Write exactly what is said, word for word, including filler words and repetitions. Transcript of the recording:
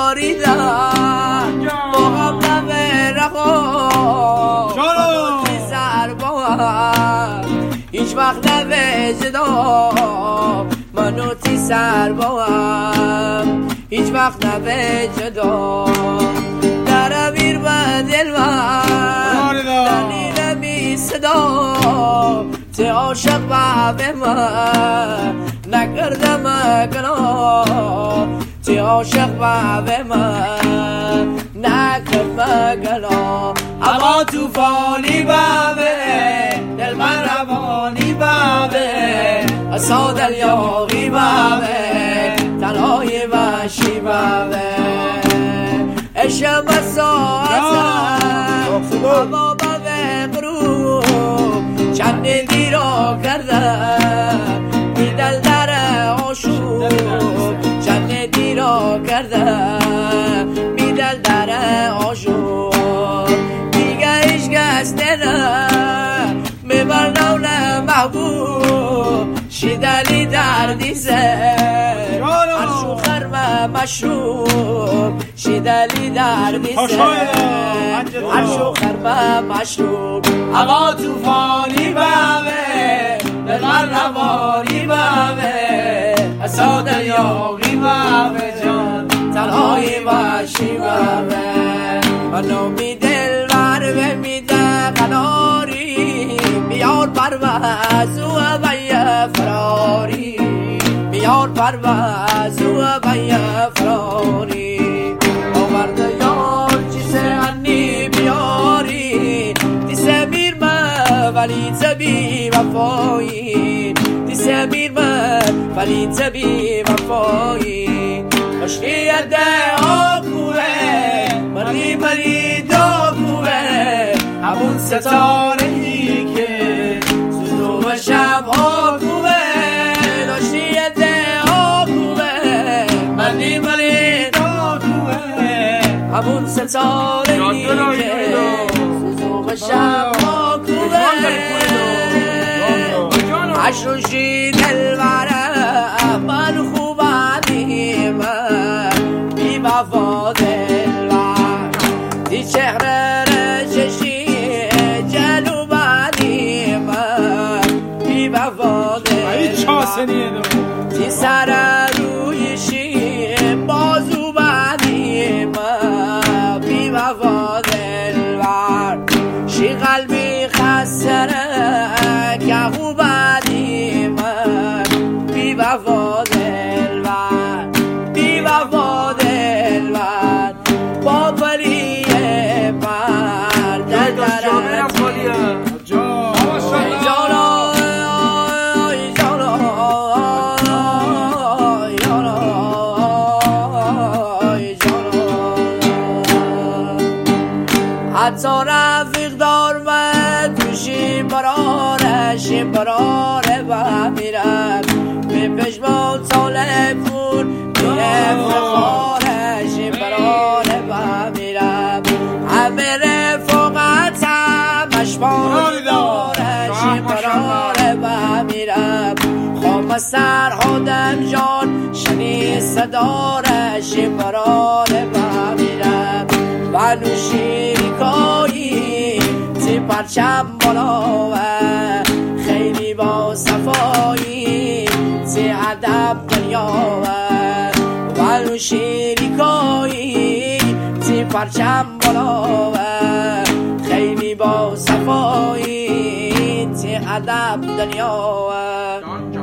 باریدم با غم رخو منو تی سر باهم هیچ وقت نوجدم منو تی سر باهم هیچ وقت نوجدم در امیر و دل من دلیل می صدا تی عاشق و به من نکردم گناه تی عاشق و به من نکردم گناه اما توفانی بابه دل من روانی بابه اصا دل یاغی بابه تنهای وحشی بابه اشم ساعتم اما بابه غروب چند دیرا کردم بی دل در آشوب چند دیرا کردم بی دل در آشوب دیگه ایش کس نه میبرنو نه محبوب شیدلی دردی زه عرشو خرم مشروب شیدلی دردی زه عرشو خرم مشروب اما توفانی بامه بغر روانی بامه اصا دریاغی بامه جان تنهای وحشی بامه منو می دل ور میده قناری بیار پرواز و بیا فراری بیار پرواز و بیا فراری آورد یار چیزه انی بیاری دیسه میر من ولی تبی وفایی دیسه میر من ولی تبی وفایی مشکی ده آبوه مردی مری داغوه همون ستاره ای که سوزو و شب آگوه داشتی ده آگوه مردی مری داغوه همون ستاره ای که سوزو و شب آگوه عشوشی دلوره من خوبانی من بی وفا دلوره دی چهره رششی جلوبانی من بی وفا دلوره دی سر رویشی بازو بانی من بی وفا دلوره شی قلبی خسره که خوبانی من بی وفا دلوره بی وفا دلوره با پری پر در درم حتی رفیق دار و توشی برارش براره و میرم به پشمان ساله پور میرم فخارش براره و میرم همه رفاقت هم اشبار دارش براره و میرم خوام سر آدم جان شنی صدارش براره و میرم و نوشیکایی تی پرچم بالاوه خیلی با صفایی تی ادب دنیاوه و نوشیکایی تی پرچم بالاوه خیلی با صفایی تی ادب دنیاوه